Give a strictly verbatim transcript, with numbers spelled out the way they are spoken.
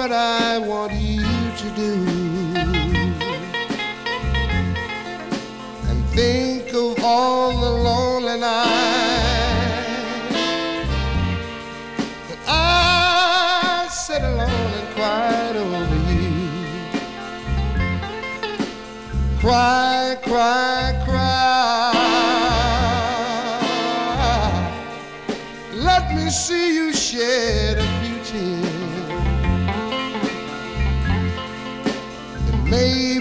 what I want you to do, and think of all the lonely nights that I sat alone and cried over you. Cry, cry, cry. Let me see you shed a few tears. It may